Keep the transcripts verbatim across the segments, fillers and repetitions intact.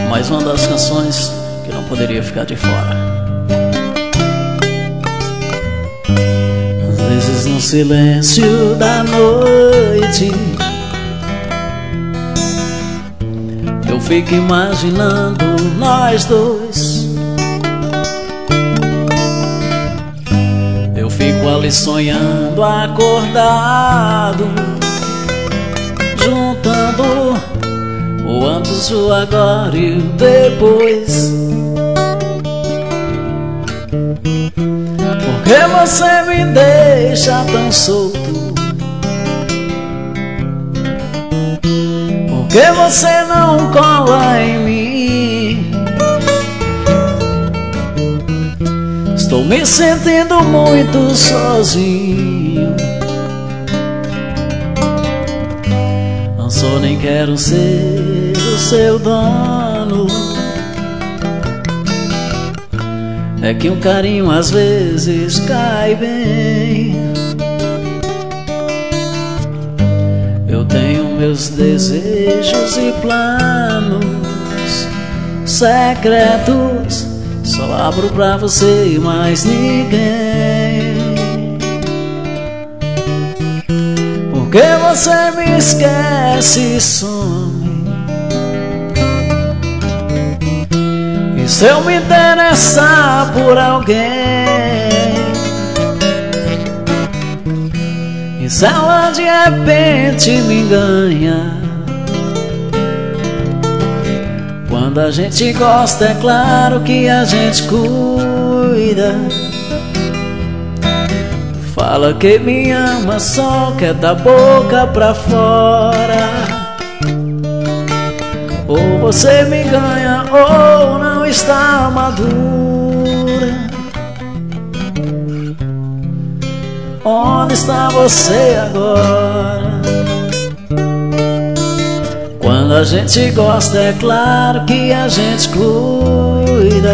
mais uma das canções que não poderia ficar de fora. Às vezes no silêncio da noite eu fico imaginando nós dois. Eu fico ali sonhando acordado, juntando o antes, o agora e o depois. Por que você me deixa tão solto? Por que você não cola em mim? Estou me sentindo muito sozinho. Não sou nem quero ser o seu dono. É que um carinho às vezes cai bem. Eu tenho meus desejos e planos secretos, só abro pra você e mais ninguém. Por que você me esquece e some? E se eu me interessar por alguém? E se ela de repente me ganha? Quando a gente gosta é claro que a gente cuida. Fala que me ama, só quer da boca pra fora. Ou você me ganha ou não está madura. Onde está você agora? Quando a gente gosta é claro que a gente cuida.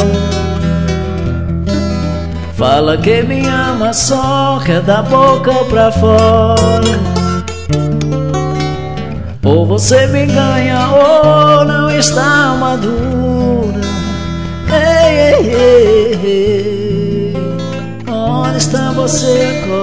Fala que me ama, só quer da boca pra fora. Ou você me ganha ou não está madura. Ei, ei, ei, ei. Onde está você agora?